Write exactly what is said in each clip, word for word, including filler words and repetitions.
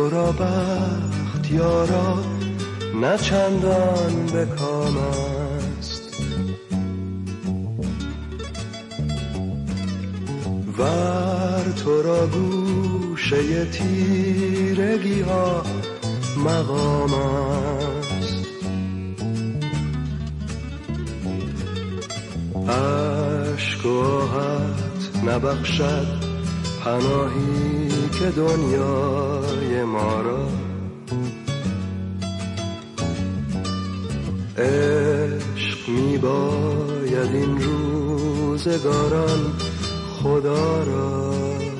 تو را بخت یارا نه چندان به کام است. ور تو را گوشه تیرگی ها مقام است. عشق و آهت نبخشد پناهی که دنیای ما را. عشق می باید این روزگاران خدا را.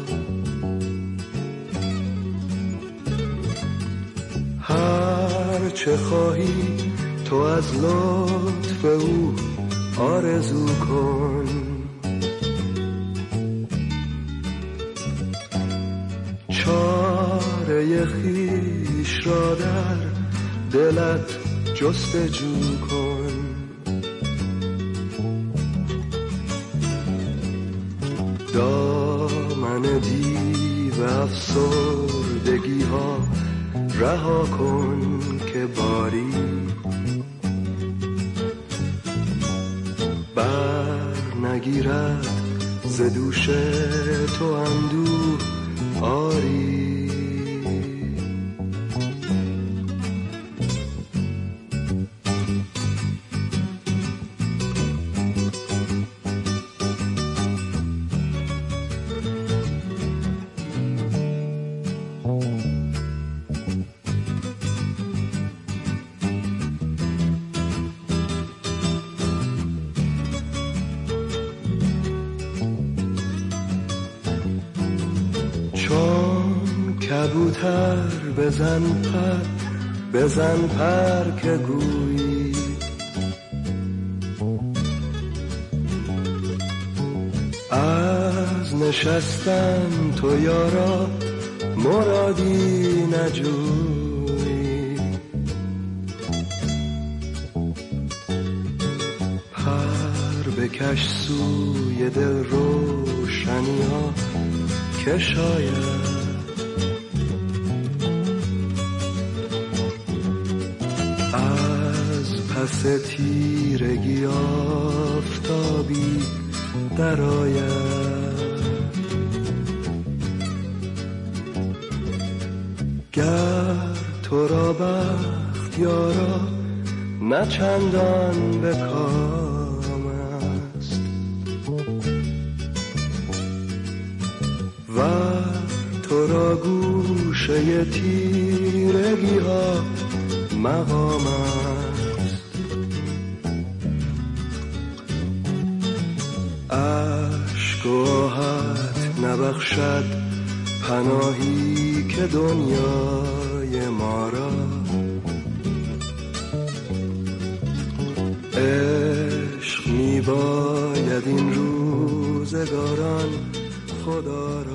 هر چه خواهی تو از لطف او آرزو کن. چاره خویش را در دلت جستجو کن. دامن دیو افسردگی ها رها کن که باری بر نگیرد ز دوش تو اندوه آری. کبوتر بزن پر بزن پر که گویی از نشستن تو یارا مرادی نجویی. پر بکش سوی دل روشنی ها که شاید پس تیرگی آفتابی درآید. گر تو را بخت یارا نه چندان به کام است. و تو را گوشه تیرگی ها مقام است. عشق و آهت نبخشد پناهی که دنیای ما را. عشق می باید این روزگاران خدا را.